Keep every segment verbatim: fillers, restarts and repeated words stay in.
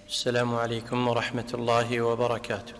السلام عليكم ورحمة الله وبركاته.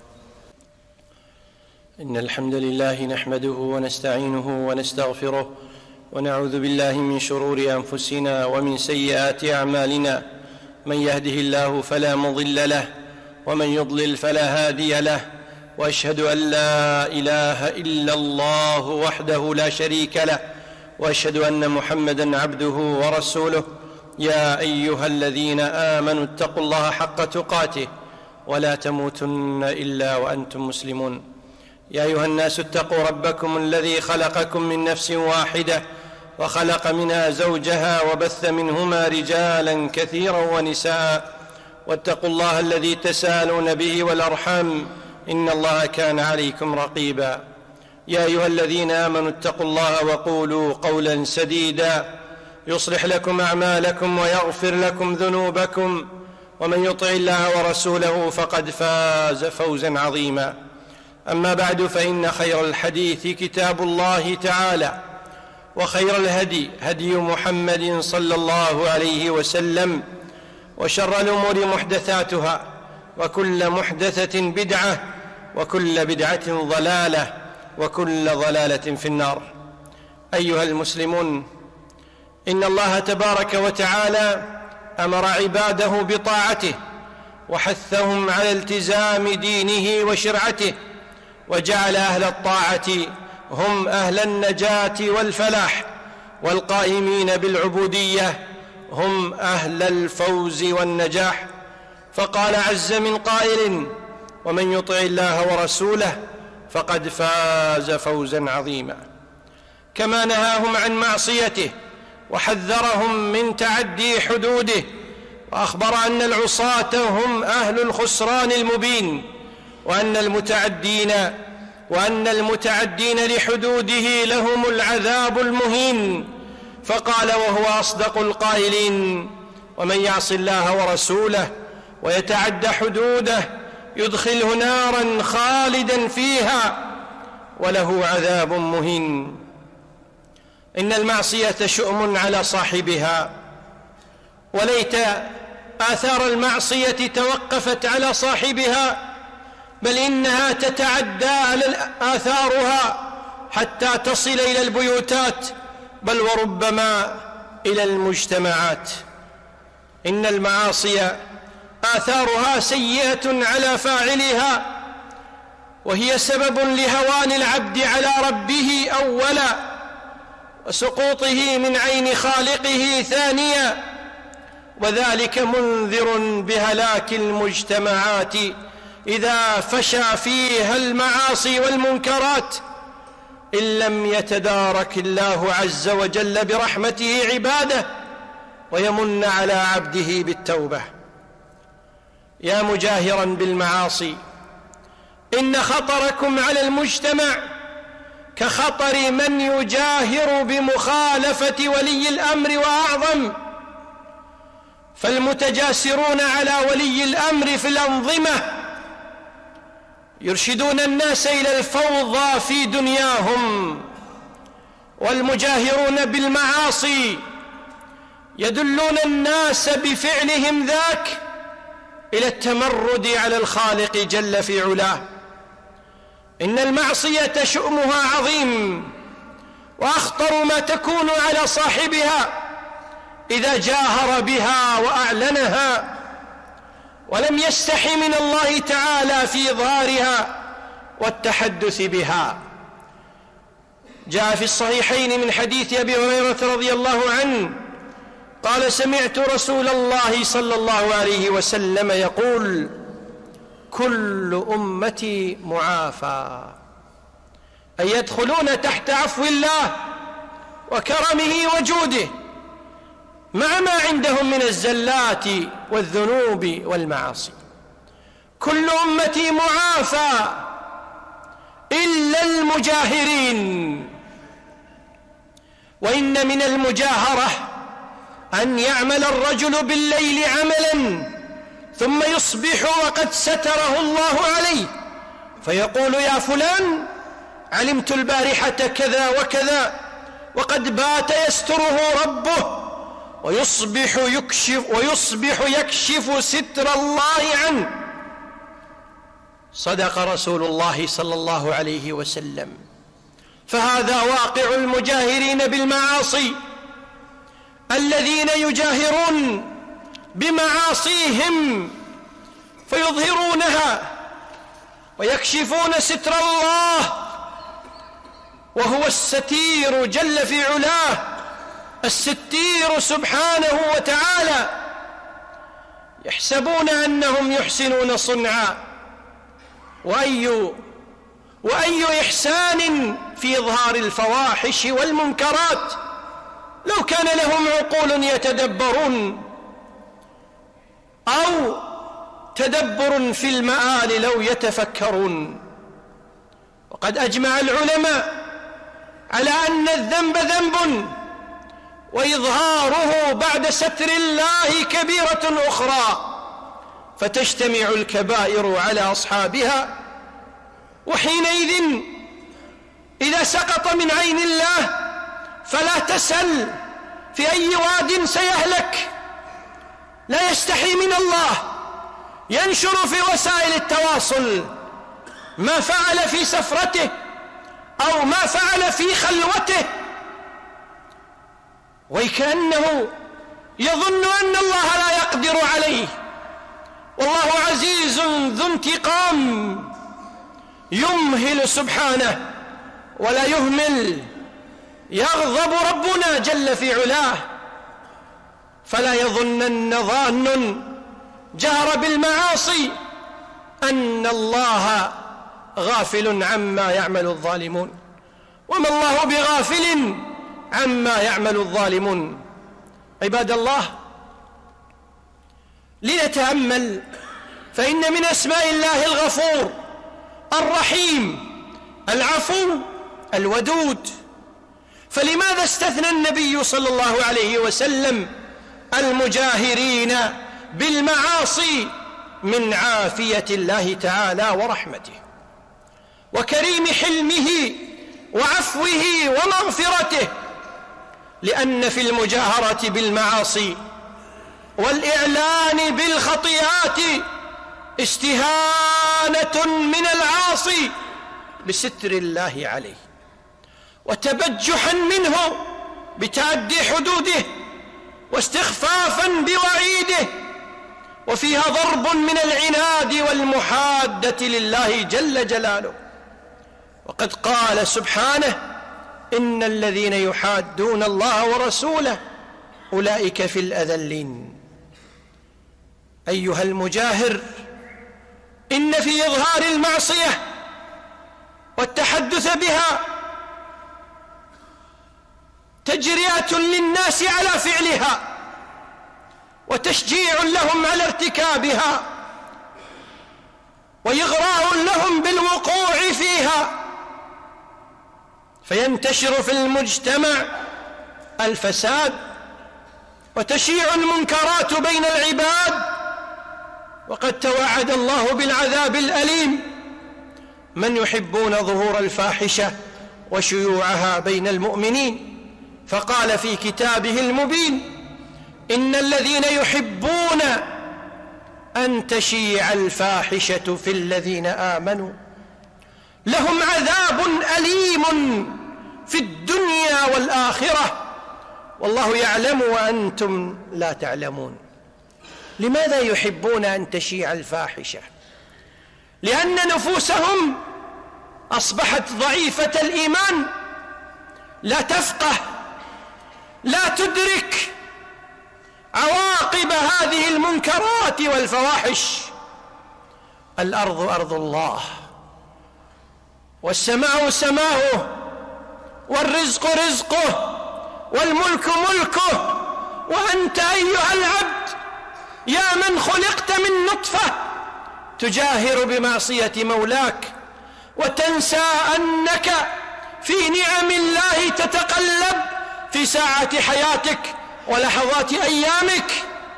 إن الحمد لله نحمده ونستعينه ونستغفره ونعوذ بالله من شرور أنفسنا ومن سيئات أعمالنا، من يهده الله فلا مضل له ومن يضلل فلا هادي له، وأشهد أن لا إله إلا الله وحده لا شريك له، وأشهد أن محمدًا عبده ورسوله. يا أيها الذين آمنوا اتقوا الله حق تقاته ولا تموتن إلا وأنتم مسلمون. يا أيها الناس اتقوا ربكم الذي خلقكم من نفس واحدة وخلق منها زوجها وبث منهما رجالا كثيرا ونساء، واتقوا الله الذي تساءلون به والأرحام إن الله كان عليكم رقيبا. يا أيها الذين آمنوا اتقوا الله وقولوا قولا سديدا يصلح لكم أعمالكم ويغفر لكم ذنوبكم، ومن يطع الله ورسوله فقد فاز فوزا عظيما. أما بعد، فإن خير الحديث كتاب الله تعالى، وخير الهدي هدي محمد صلى الله عليه وسلم، وشر الأمور محدثاتها، وكل محدثة بدعة، وكل بدعة ضلالة، وكل ضلالة في النار. أيها المسلمون، إن الله تبارك وتعالى أمر عباده بطاعته وحثهم على التزام دينه وشرعته، وجعل أهل الطاعة هم أهل النجاة والفلاح، والقائمين بالعبودية هم أهل الفوز والنجاح. فقال عز من قائل: ومن يطع الله ورسوله فقد فاز فوزا عظيما. كما نهاهم عن معصيته وحذرهم من تعدي حدوده، وأخبر أن العصاة هم أهل الخسران المبين، وأن المتعدين وأن المتعدين لحدوده لهم العذاب المهين. فقال وهو أصدق القائلين: ومن يعص الله ورسوله ويتعد حدوده يدخله نارا خالدا فيها وله عذاب مهين. إن المعصية شؤم على صاحبها، وليت آثار المعصية توقفت على صاحبها، بل إنها تتعدى آثارها حتى تصل إلى البيوتات، بل وربما إلى المجتمعات. إن المعاصي آثارها سيئة على فاعلها، وهي سبب لهوان العبد على ربه أولا، وسقوطه من عين خالقه ثانيا، وذلك منذر بهلاك المجتمعات إذا فشى فيها المعاصي والمنكرات، إن لم يتدارك الله عز وجل برحمته عباده ويمن على عبده بالتوبة. يا مجاهرا بالمعاصي، إن خطركم على المجتمع كخطر من يجاهر بمخالفة ولي الأمر وأعظم. فالمتجاسرون على ولي الأمر في الأنظمة يرشدون الناس إلى الفوضى في دنياهم، والمجاهرون بالمعاصي يدلون الناس بفعلهم ذاك إلى التمرد على الخالق جل في علاه. إن المعصية شؤمها عظيم، وأخطر ما تكون على صاحبها إذا جاهر بها وأعلنها ولم يستحي من الله تعالى في إظهارها والتحدث بها. جاء في الصحيحين من حديث أبي هريرة رضي الله عنه قال: سمعت رسول الله صلى الله عليه وسلم يقول: كل أمتي معافى، أي يدخلون تحت عفو الله وكرمه وجوده، مع ما عندهم من الزلات والذنوب والمعاصي. كل أمتي معافى إلا المجاهرين. وإن من المجاهرة أن يعمل الرجل بالليل عملا ثم يصبح وقد ستره الله عليه، فيقول: يا فلان، علمت البارحة كذا وكذا، وقد بات يستره ربه ويصبح يكشف, ويصبح يكشف ستر الله عنه. صدق رسول الله صلى الله عليه وسلم. فهذا واقع المجاهرين بالمعاصي، الذين يجاهرون بمعاصيهم فيظهرونها ويكشفون ستر الله، وهو الستير جل في علاه، الستير سبحانه وتعالى. يحسبون أنهم يحسنون صنعا، وأي وأي إحسان في إظهار الفواحش والمنكرات، لو كان لهم عقول يتدبرون أو تدبر في المآل لو يتفكرون. وقد أجمع العلماء على أن الذنب ذنب، وإظهاره بعد ستر الله كبيرة أخرى، فتجتمع الكبائر على أصحابها، وحينئذ إذا سقط من عين الله فلا تسأل في أي واد سيهلك. لا يستحي من الله، ينشر في وسائل التواصل ما فعل في سفرته أو ما فعل في خلوته، وكأنه يظن أن الله لا يقدر عليه، والله عزيز ذو انتقام، يمهل سبحانه ولا يهمل. يغضب ربنا جل في علاه، فلا يظنن ظان جهر بالمعاصي أن الله غافل عما يعمل الظالمون، وما الله بغافل عما يعمل الظالمون. عباد الله، لنتأمل، فإن من أسماء الله الغفور الرحيم العفو الودود. فلماذا استثنى النبي صلى الله عليه وسلم المجاهرين بالمعاصي من عافية الله تعالى ورحمته وكريم حلمه وعفوه ومغفرته؟ لأن في المجاهرة بالمعاصي والإعلان بالخطيئات استهانة من العاصي بستر الله عليه، وتبجحا منه بتعدي حدوده، واستخفافا بوعيده، وفيها ضرب من العناد والمحادة لله جل جلاله. وقد قال سبحانه: إن الذين يحادون الله ورسوله أولئك في الأذلين. أيها المجاهر، إن في إظهار المعصية والتحدث بها تجرئة للناس على فعلها، وتشجيع لهم على ارتكابها، وإغراء لهم بالوقوع فيها، فينتشر في المجتمع الفساد وتشيع المنكرات بين العباد. وقد توعد الله بالعذاب الأليم من يحبون ظهور الفاحشة وشيوعها بين المؤمنين، فقال في كتابه المبين: إن الذين يحبون أن تشيع الفاحشة في الذين آمنوا لهم عذاب أليم في الدنيا والآخرة والله يعلم وأنتم لا تعلمون. لماذا يحبون أن تشيع الفاحشة؟ لأن نفوسهم أصبحت ضعيفة الإيمان، لا تفقه، لا تدرك عواقب هذه المنكرات والفواحش. الأرض أرض الله، والسماء سماؤه، والرزق رزقه، والملك ملكه، وأنت أيها العبد يا من خلقت من نطفة تجاهر بمعصية مولاك، وتنسى أنك في نعم الله تتقلب في ساعة حياتك ولحظات أيامك.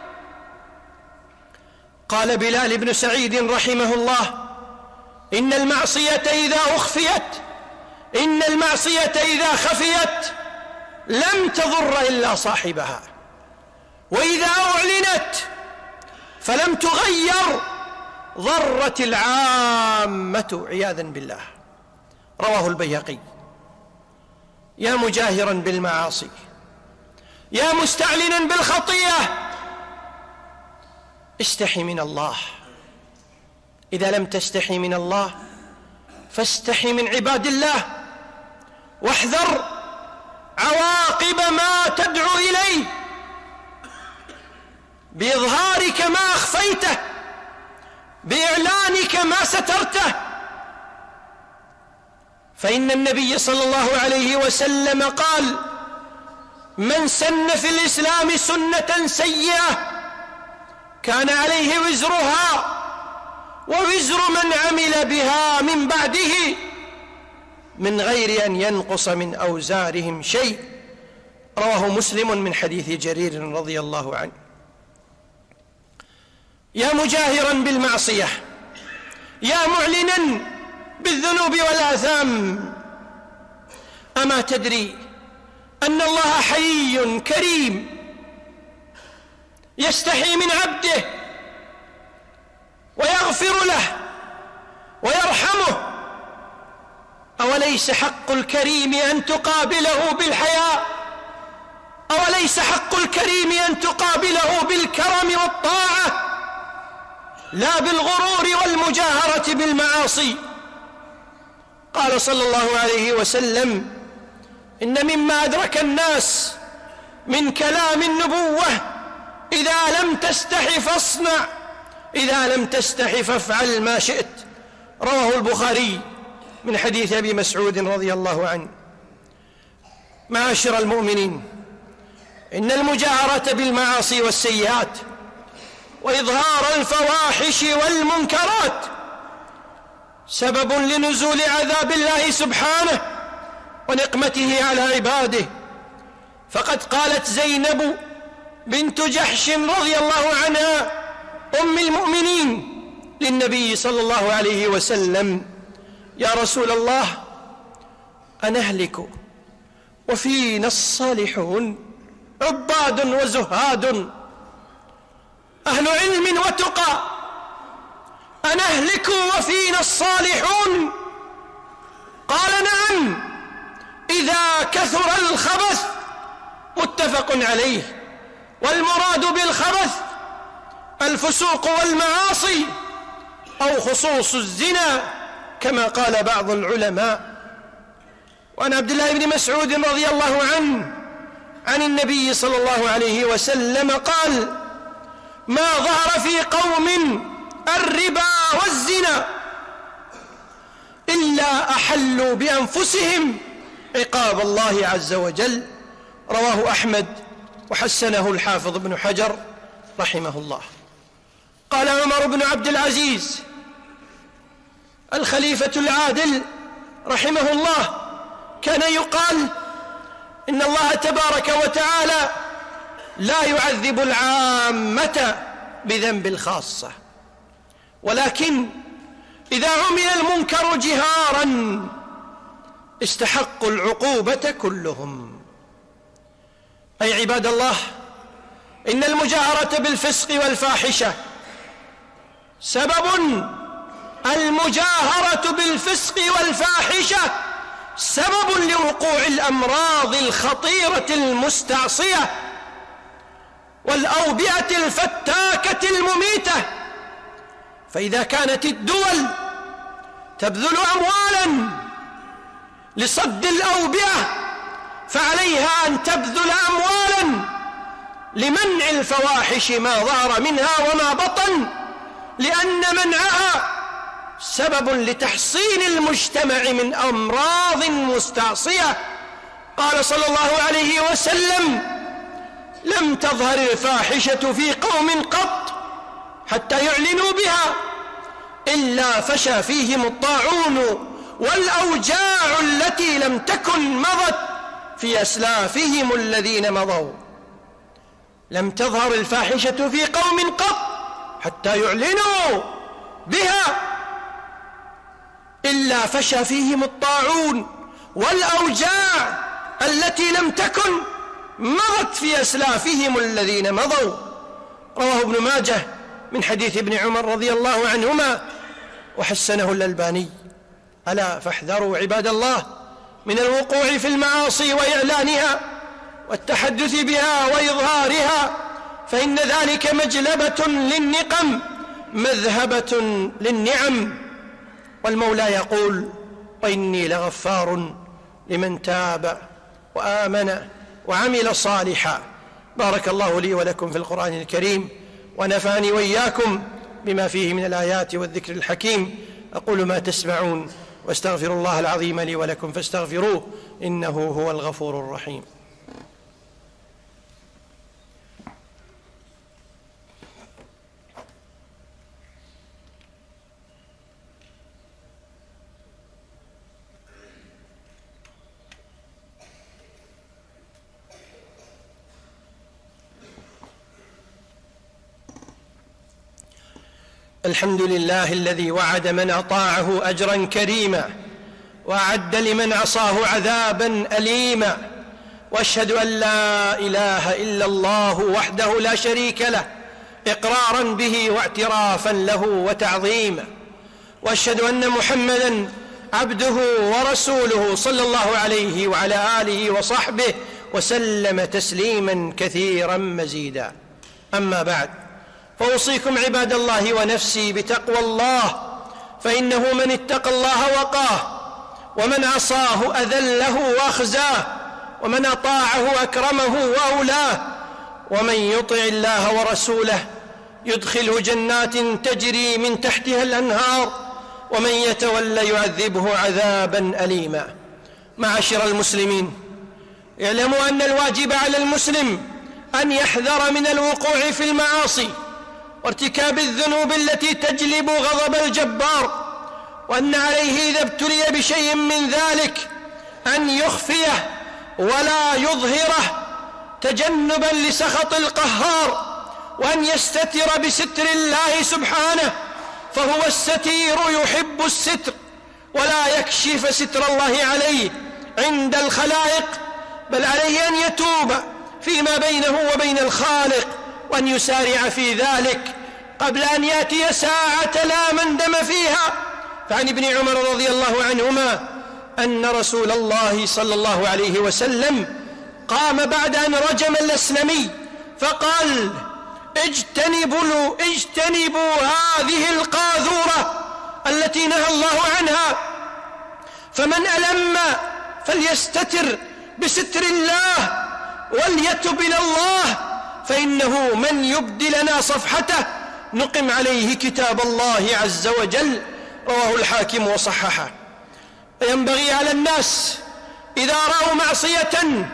قال بلال بن سعيد رحمه الله: إن المعصية إذا أخفيت إن المعصية إذا خفيت لم تضر إلا صاحبها، وإذا أعلنت فلم تغير ضرت العامة عياذا بالله. رواه البيهقي. يا مجاهرا بالمعاصي، يا مستعلنا بالخطيئة، استحي من الله. إذا لم تستحي من الله فاستحي من عباد الله، واحذر عواقب ما تدعو إليه بإظهارك ما أخفيته، بإعلانك ما سترته. فإن النبي صلى الله عليه وسلم قال: من سن في الإسلام سنة سيئة كان عليه وزرها ووزر من عمل بها من بعده من غير أن ينقص من أوزارهم شيء. رواه مسلم من حديث جرير رضي الله عنه. يا مجاهرا بالمعصية، يا معلنا بالذنوب والآثام، أما تدري أن الله حي كريم يستحي من عبده ويغفر له ويرحمه؟ أوليس حق الكريم أن تقابله بالحياء؟ أوليس حق الكريم أن تقابله بالكرم والطاعة لا بالغرور والمجاهرة بالمعاصي؟ قال صلى الله عليه وسلم: إن مما أدرك الناس من كلام النبوة إذا لم تستح فاصنع، إذا لم تستح فافعل ما شئت. رواه البخاري من حديث أبي مسعود رضي الله عنه. معاشر المؤمنين، إن المجاهرة بالمعاصي والسيئات وإظهار الفواحش والمنكرات سبب لنزول عذاب الله سبحانه ونقمته على عباده. فقد قالت زينب بنت جحش رضي الله عنها أم المؤمنين للنبي صلى الله عليه وسلم: يا رسول الله، أنهلك وفينا الصالحون عباد وزهاد أهل علم وتقى، أنهلك وفينا الصالحون؟ قال: نعم، إذا كثر الخبث. متفق عليه. والمراد بالخبث الفسوق والمعاصي أو خصوص الزنا كما قال بعض العلماء. وعن عبد الله بن مسعود رضي الله عنه عن النبي صلى الله عليه وسلم قال: ما ظهر في قوم الربا والزنا إلا أحلوا بأنفسهم عقاب الله عز وجل. رواه أحمد وحسنه الحافظ ابن حجر رحمه الله. قال عمر بن عبد العزيز الخليفة العادل رحمه الله: كان يقال إن الله تبارك وتعالى لا يعذب العامة بذنب الخاصة، ولكن إذا عمل المنكر جهارا استحقوا العقوبة كلهم. أي عباد الله، إن المجاهرة بالفسق والفاحشة سبب، المجاهرة بالفسق والفاحشة سبب لوقوع الأمراض الخطيرة المستعصية والأوبئة الفتاكة المميتة. فإذا كانت الدول تبذل أموالا لصد الأوبئة فعليها أن تبذل أموالا لمنع الفواحش ما ظهر منها وما بطن، لأن منعها سبب لتحصين المجتمع من أمراض مستعصية. قال صلى الله عليه وسلم: لم تظهر الفاحشة في قوم قط حتى يعلنوا بها إلا فشى فيهم الطاعون والأوجاع التي لم تكن مضت في أسلافهم الذين مضوا. لم تظهر الفاحشة في قوم قط حتى يعلنوا بها إلا فشى فيهم الطاعون والأوجاع التي لم تكن مضت في أسلافهم الذين مضوا. رواه ابن ماجه من حديث ابن عمر رضي الله عنهما وحسنه الألباني. ألا فاحذروا عباد الله من الوقوع في المعاصي وإعلانها والتحدث بها وإظهارها، فإن ذلك مجلبة للنقم مذهبة للنعم. والمولى يقول: وإني لغفار لمن تاب وآمن وعمل صالحا. بارك الله لي ولكم في القرآن الكريم، ونفعني وإياكم بما فيه من الآيات والذكر الحكيم. أقول ما تسمعون واستغفر الله العظيم لي ولكم فاستغفروه إنه هو الغفور الرحيم. الحمد لله الذي وعد من أطاعه أجرا كريما، وأعد لمن عصاه عذابا أليما، وأشهد أن لا إله إلا الله وحده لا شريك له إقرارا به واعترافا له وتعظيما، وأشهد أن محمدا عبده ورسوله صلى الله عليه وعلى آله وصحبه وسلم تسليما كثيرا مزيدا. أما بعد، فأوصيكم عباد الله ونفسي بتقوى الله، فإنه من اتقى الله وقاه، ومن عصاه أذله وأخزاه، ومن أطاعه أكرمه وأولاه، ومن يطع الله ورسوله يدخله جنات تجري من تحتها الأنهار، ومن يتولى يعذبه عذابا أليما. معاشر المسلمين، اعلموا أن الواجب على المسلم أن يحذر من الوقوع في المعاصي وارتكاب الذنوب التي تجلب غضب الجبار، وأن عليه إذا ابتلي بشيء من ذلك أن يخفيه ولا يظهره تجنبا لسخط القهار، وأن يستتر بستر الله سبحانه، فهو الستير يحب الستر، ولا يكشف ستر الله عليه عند الخلائق، بل عليه أن يتوب فيما بينه وبين الخالق، وأن يسارع في ذلك قبل أن يأتي ساعة لا مندم فيها. فعن ابن عمر رضي الله عنهما أن رسول الله صلى الله عليه وسلم قام بعد أن رجم الأسلمي فقال: اجتنبوا, اجتنبوا هذه القاذورة التي نهى الله عنها، فمن ألم فليستتر بستر الله وليتب إلى الله، فإنه من يبدي لنا صفحته نقم عليه كتاب الله عز وجل. رواه الحاكم وصححه. ينبغي على الناس إذا رأوا معصية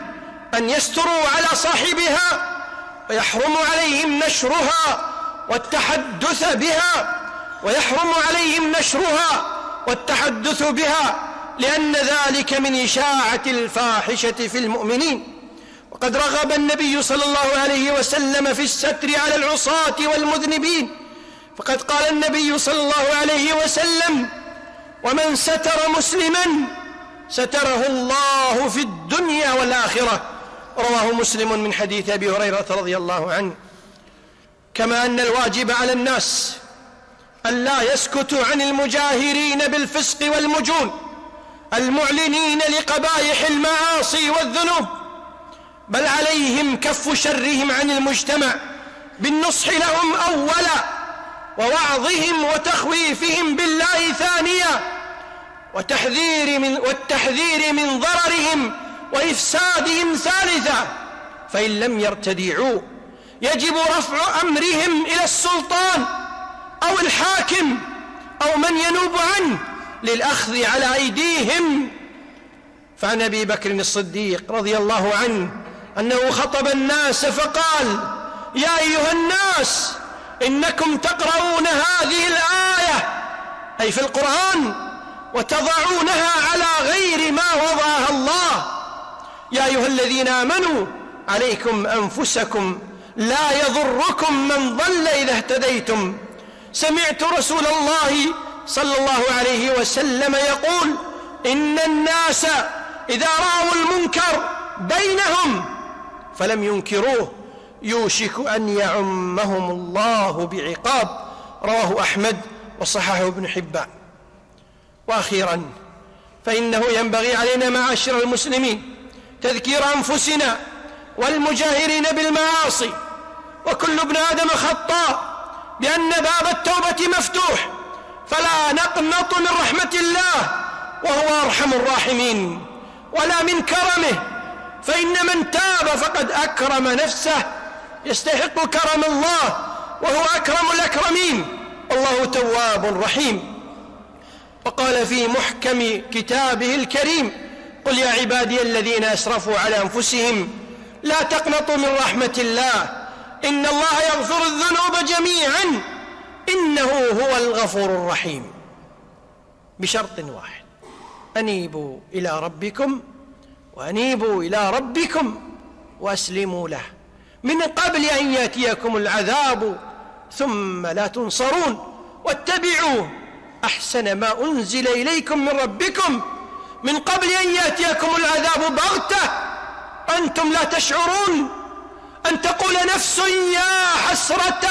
أن يستروا على صاحبها، ويحرم عليهم نشرها والتحدث بها ويحرم عليهم نشرها والتحدث بها لأن ذلك من إشاعة الفاحشة في المؤمنين. وقد رغب النبي صلى الله عليه وسلم في الستر على العصاة والمذنبين، فقد قال النبي صلى الله عليه وسلم: ومن ستر مسلما ستره الله في الدنيا والآخرة. رواه مسلم من حديث أبي هريرة رضي الله عنه. كما أن الواجب على الناس أن لا يسكتوا عن المجاهرين بالفسق والمجون المعلنين لقبائح المعاصي والذنوب، بل عليهم كف شرهم عن المجتمع بالنصح لهم أولا، ووعظهم وتخويفهم بالله ثانيا، وتحذير من والتحذير من ضررهم وإفسادهم ثالثا. فإن لم يرتدعوا يجب رفع أمرهم إلى السلطان أو الحاكم أو من ينوب عنه للأخذ على أيديهم. فعن أبي بكر الصديق رضي الله عنه أنه خطب الناس فقال: يا أيها الناس، إنكم تقرؤون هذه الآية، أي في القرآن، وتضعونها على غير ما وضعها الله. يا أيها الذين آمنوا عليكم أنفسكم لا يضركم من ضل إذا اهتديتم. سمعت رسول الله صلى الله عليه وسلم يقول: إن الناس إذا رأوا المنكر بينهم فلم ينكروه يوشك أن يعمهم الله بعقاب. رواه أحمد وصححه ابن حبان. وأخيرا فإنه ينبغي علينا معاشر المسلمين تذكير أنفسنا والمجاهرين بالمعاصي، وكل ابن آدم خطاء، بأن باب التوبة مفتوح، فلا نقنط من رحمة الله وهو أرحم الراحمين ولا من كرمه، فإن من تاب فقد أكرم نفسه، يستحق كرم الله وهو أكرم الأكرمين. الله تواب رحيم. وقال في محكم كتابه الكريم: قل يا عبادي الذين أسرفوا على أنفسهم لا تقنطوا من رحمة الله إن الله يغفر الذنوب جميعا إنه هو الغفور الرحيم، بشرط واحد: أنيبوا إلى ربكم وأنيبوا إلى ربكم وأسلموا له من قبل أن يأتيكم العذاب ثم لا تنصرون، واتبعوا أحسن ما أنزل إليكم من ربكم من قبل أن يأتيكم العذاب بغتة أنتم لا تشعرون، أن تقول نفس يا حسرة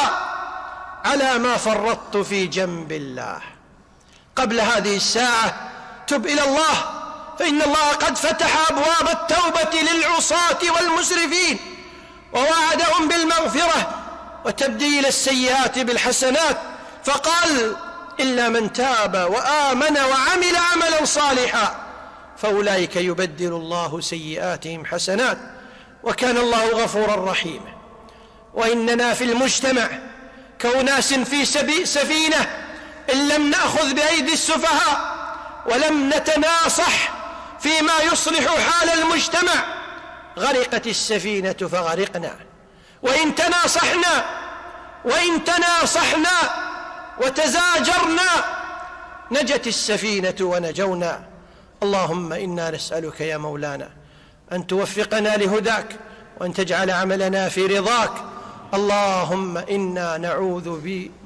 على ما فرطت في جنب الله. قبل هذه الساعة تب إلى الله، فإن الله قد فتح أبواب التوبة للعصاة والمسرفين، ووعدهم بالمغفرة وتبديل السيئات بالحسنات، فقال: إلا من تاب وآمن وعمل عملا صالحا فأولئك يبدل الله سيئاتهم حسنات وكان الله غفورا رحيما. وإننا في المجتمع كوناس في سفينة، إن لم نأخذ بأيدي السفهاء ولم نتناصح فيما يصلح حال المجتمع غرقت السفينة فغرقنا. وإن تناصحنا وإن تناصحنا وتزاجرنا نجت السفينة ونجونا. اللهم إنا نسألك يا مولانا أن توفقنا لهداك وأن تجعل عملنا في رضاك. اللهم إنا نعوذ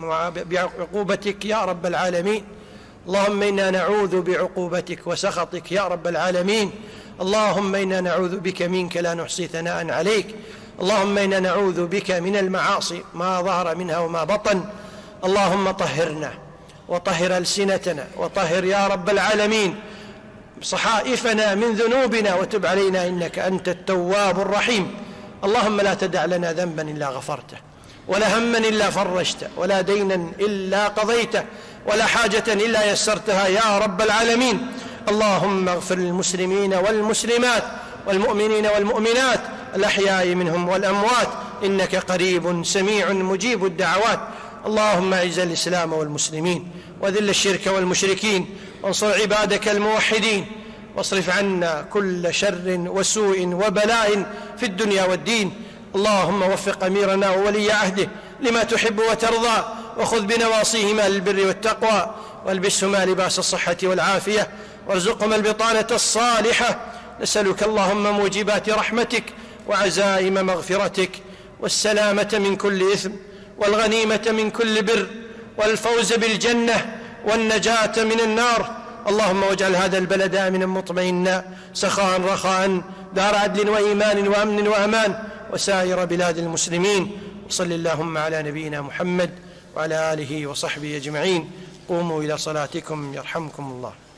بعقوبتك يا رب العالمين. اللهم إنا نعوذ بعقوبتك وسخطك يا رب العالمين. اللهم إنا نعوذ بك منك لا نحصي ثناء عليك. اللهم إنا نعوذ بك من المعاصي ما ظهر منها وما بطن. اللهم طهرنا وطهر ألسنتنا وطهر يا رب العالمين صحائفنا من ذنوبنا وتب علينا إنك أنت التواب الرحيم. اللهم لا تدع لنا ذنبا إلا غفرته، ولا هما إلا فرجته، ولا دينا إلا قضيته، ولا حاجة إلا يسرتها يا رب العالمين. اللهم اغفر للمسلمين والمسلمات والمؤمنين والمؤمنات الأحياء منهم والأموات إنك قريب سميع مجيب الدعوات. اللهم اعز الإسلام والمسلمين وذل الشرك والمشركين وانصر عبادك الموحدين، واصرف عنا كل شر وسوء وبلاء في الدنيا والدين. اللهم وفق أميرنا وولي عهده لما تحب وترضى، وخذ بنواصيهما للبر والتقوى، والبسهما لباس الصحة والعافية، وارزقهما البطانة الصالحة. نسألك اللهم موجبات رحمتك وعزائم مغفرتك، والسلامة من كل إثم، والغنيمة من كل بر، والفوز بالجنة، والنجاة من النار. اللهم واجعل هذا البلد آمنا مطمئنا سخاء رخاء دار عدل وإيمان وأمن وأمان، وسائر بلاد المسلمين. وصل اللهم على نبينا محمد وعلى آله وصحبه أجمعين. قوموا إلى صلاتكم يرحمكم الله.